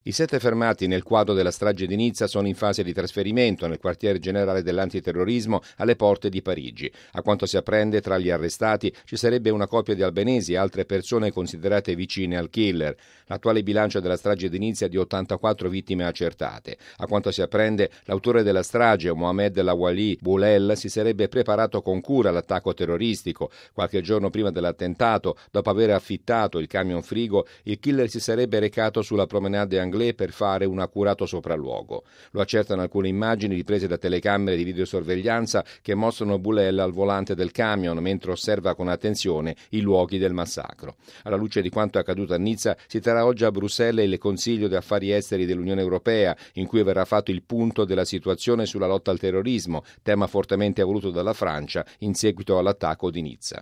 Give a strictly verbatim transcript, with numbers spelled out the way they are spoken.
I sette fermati nel quadro della strage di Nizza sono in fase di trasferimento nel quartier generale dell'antiterrorismo alle porte di Parigi. A quanto si apprende, tra gli arrestati ci sarebbe una coppia di albanesi e altre persone considerate vicine al killer. L'attuale bilancio della strage di Nizza è di ottantaquattro vittime accertate. A quanto si apprende, l'autore della strage, Mohamed Lawali Boulel, si sarebbe preparato con cura all'attacco terroristico. Qualche giorno prima dell'attentato, dopo aver affittato il camion frigo, il killer si sarebbe recato sulla promenade Anglais per fare un accurato sopralluogo. Lo accertano alcune immagini riprese da telecamere di videosorveglianza che mostrano Boulel al volante del camion mentre osserva con attenzione i luoghi del massacro. Alla luce di quanto accaduto a Nizza, si terrà oggi a Bruxelles il Consiglio di Affari Esteri dell'Unione Europea, in cui verrà fatto il punto della situazione sulla lotta al terrorismo, tema fortemente voluto dalla Francia in seguito all'attacco di Nizza.